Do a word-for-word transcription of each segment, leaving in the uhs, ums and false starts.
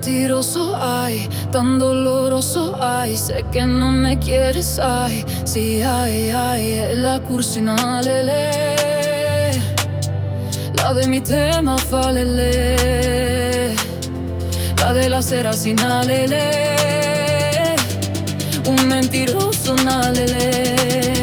mentiroso, ay, tan doloroso, ay, sé que no me quieres, ay, sí, ay, ay, es la cursina, lele, la de mi tema, fa, lele, la de la cera sin lele, un mentiroso, na, lele.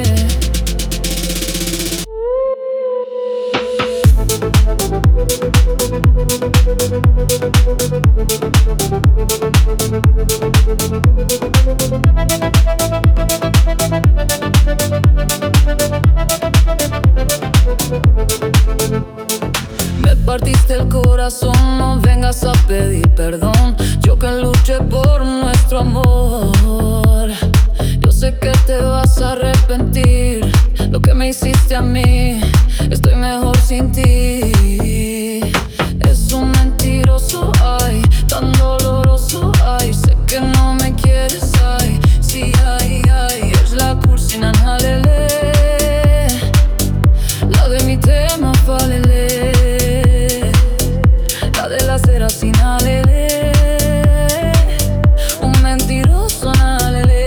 Me partiste el corazón, no vengas a pedir perdón. Yo que luché por nuestro amor. Yo sé que te vas a arrepentir. Lo que me hiciste a mí, estoy mejor sin ti. Es un mentiroso, ay, tan doloroso, ay, sé que no me quieres, ay, sí, ay, ay, es la cursina, lele, la de mi tema, fa, lele, la de la cera sin lele, un mentiroso, na, lele.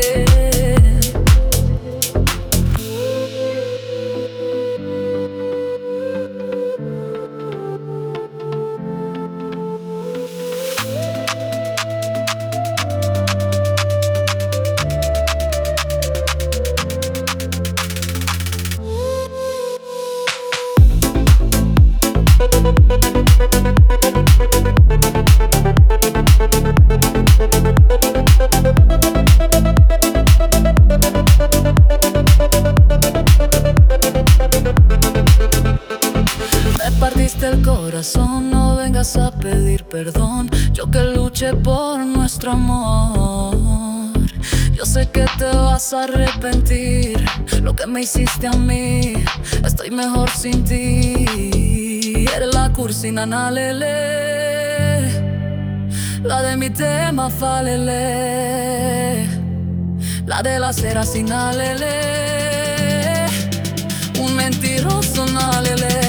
Me partiste el corazón, no vengas a pedir perdón. Yo que luché por nuestro amor. Yo sé que te vas a arrepentir. Lo que me hiciste a mí, estoy mejor sin ti. Eres la cursina, na, lele, la de mi tema, fa, lele, la de la cera sin lele, un mentiroso, na, lele.